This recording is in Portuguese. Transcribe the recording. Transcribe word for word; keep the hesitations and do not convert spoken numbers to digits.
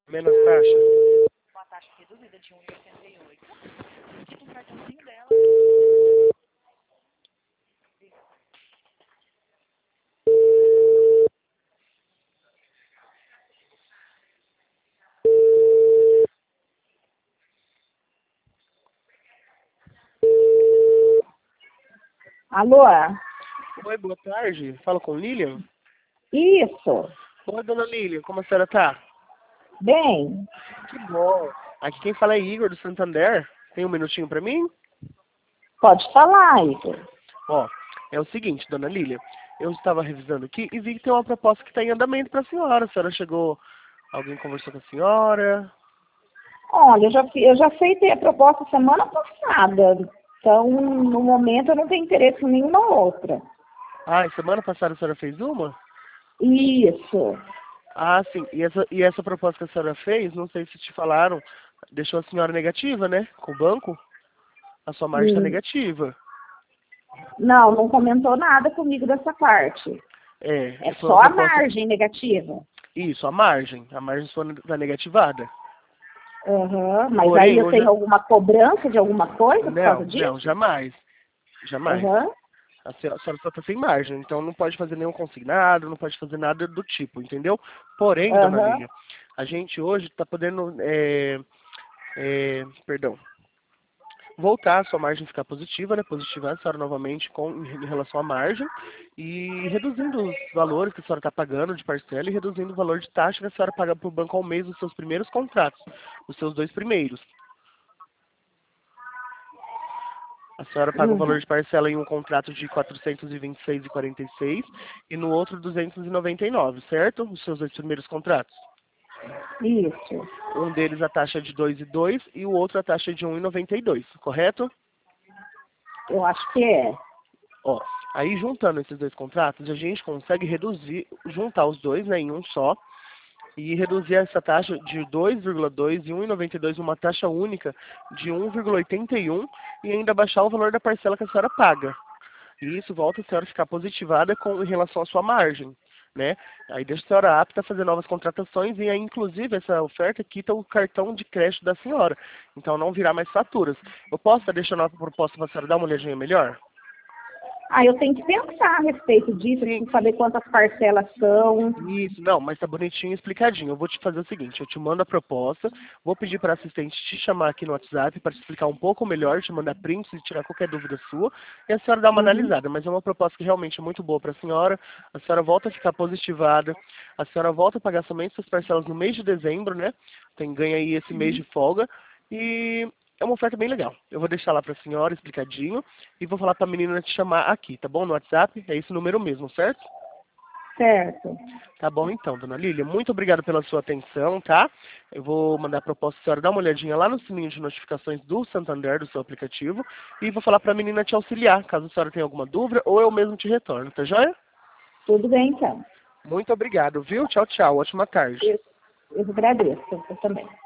Menos taxa. Uma taxa reduzida de um vírgula oitenta e oito. Tipo um cartãozinho dela. Alô? Oi, boa tarde. Fala com Lilian? Isso. Oi, dona Lilian, como a senhora tá? Bem, Que bom. Aqui quem fala é Igor, do Santander. Tem um minutinho pra mim? pode falar, Igor. Ó, é o seguinte, dona Lilian. Eu estava revisando aqui e vi que tem uma proposta que está em andamento para a senhora. A senhora chegou... Alguém conversou com a senhora? Olha, eu já, fi- eu já aceitei a proposta semana passada. Então, no momento, eu não tenho interesse em nenhuma outra. Ah, e semana passada a senhora fez uma? Isso. Ah, sim. E essa, e essa proposta que a senhora fez, não sei se te falaram, deixou a senhora negativa, né? Com o banco? A sua margem está Hum, negativa. Não, não comentou nada comigo dessa parte. É, É foi uma só a proposta... margem negativa. Isso, a margem. A margem sua está negativada. Aham, mas aí Porém, eu hoje... tenho alguma cobrança de alguma coisa por Não, causa não, disso? jamais. Jamais. Aham, A senhora, a senhora só está sem margem, então não pode fazer nenhum consignado, não pode fazer nada do tipo, entendeu? Porém, dona aham. Lília, a gente hoje está podendo, é, é, perdão, voltar a sua margem ficar positiva, né? Positivar a senhora novamente com, em relação à margem e reduzindo os valores que a senhora está pagando de parcela e reduzindo o valor de taxa que a senhora paga para o banco ao mês dos seus primeiros contratos, os seus dois primeiros. A senhora paga o valor Uhum. de parcela em um contrato de quatrocentos e vinte e seis reais e quarenta e seis centavos e no outro duzentos e noventa e nove, certo? Os seus dois primeiros contratos. Isso. Um deles a taxa de dois vírgula dois e o outro a taxa de um vírgula noventa e dois, correto? Eu acho que é. Ó, aí juntando esses dois contratos, a gente consegue reduzir, juntar os dois, né, em um só e reduzir essa taxa de dois vírgula dois e um vírgula noventa e dois uma taxa única de um vírgula oitenta e um e ainda baixar o valor da parcela que a senhora paga. E isso volta a senhora a ficar positivada com, em relação à sua margem, né? Aí deixa a senhora apta a fazer novas contratações e aí, inclusive, essa oferta quita o cartão de crédito da senhora. Então não virá mais faturas. Eu posso estar deixando a proposta para a senhora dar uma olhadinha melhor? Ah, eu tenho que pensar a respeito disso, eu Sim. preciso saber quantas parcelas são. Isso, não, mas tá bonitinho e explicadinho. Eu vou te fazer o seguinte, eu te mando a proposta, vou pedir para a assistente te chamar aqui no WhatsApp para te explicar um pouco melhor, te mandar prints e tirar qualquer dúvida sua, e a senhora dá uma Uhum. analisada. Mas é uma proposta que realmente é muito boa para a senhora, a senhora volta a ficar positivada, a senhora volta a pagar somente suas parcelas no mês de dezembro, né? Tem ganha aí esse mês de folga, e é uma oferta bem legal. Eu vou deixar lá para a senhora explicadinho, e vou falar para a menina te chamar aqui, tá bom? No WhatsApp, é esse número mesmo, certo? Certo. Tá bom então, dona Lília. Muito obrigado pela sua atenção, tá? Eu vou mandar a proposta, a senhora dar uma olhadinha lá no sininho de notificações do Santander, do seu aplicativo, e vou falar para a menina te auxiliar, caso a senhora tenha alguma dúvida, ou eu mesmo te retorno, tá joia? Tudo bem, então. Muito obrigado, viu? Tchau, tchau. Ótima tarde. Eu, eu agradeço, eu também.